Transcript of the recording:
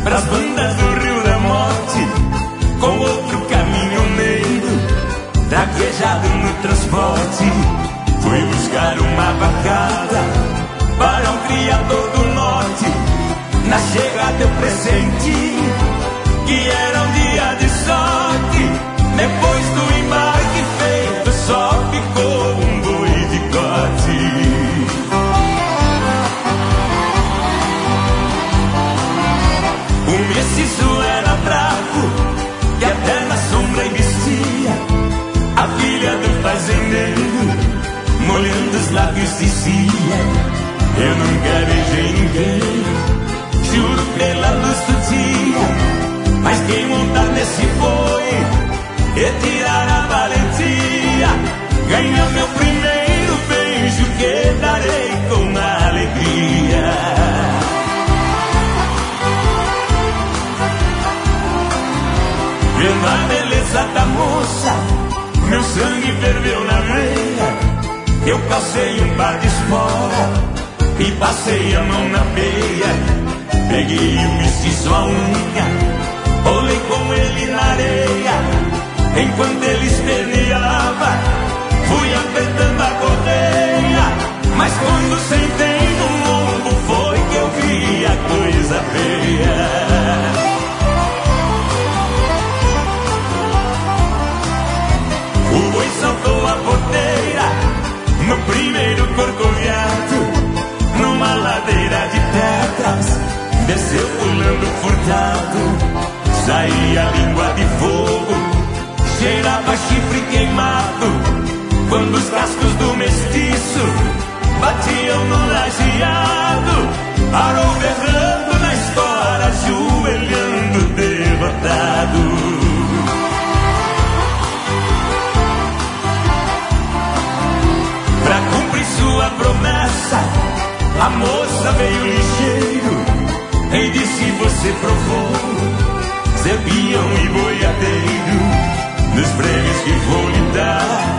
pras bandas do Rio da Morte, com outro caminhoneiro, traquejado no transporte. Fui buscar uma vacada para um criador do norte. Na chegada eu pressenti que era um dia de sorte. Depois do embarque feito, só ficou um boi de corte. O mestiço era bravo, que até na sombra investia. A filha do fazendeiro, molhando os lábios, dizia: eu nunca beijei ninguém, juro pela luz do dia. Mas quem montar nesse boi e tirar a valentia, ganha meu primeiro beijo, que darei com alegria. Vendo a beleza da moça, meu sangue ferveu na veia. Eu calcei um par de espora e passei a mão na peia. Peguei o mestiço à unha, olhei com ele na areia. Enquanto ele esperneava, fui apertando a correia. Mas quando sentei no lombo, foi que eu vi a coisa feia. O boi saltou a porteira no primeiro corcoviado, numa ladeira de pedras, desceu pulando furtado. Saía a língua de fogo, cheirava chifre queimado, quando os cascos do mestiço batiam no lajeado. Parou berrando na espora, ajoelhando derrotado. Pra cumprir sua promessa, a moça veio ligeiro e disse: você provou ser peão e boiadeiro, nos prêmios que vou lhe dar,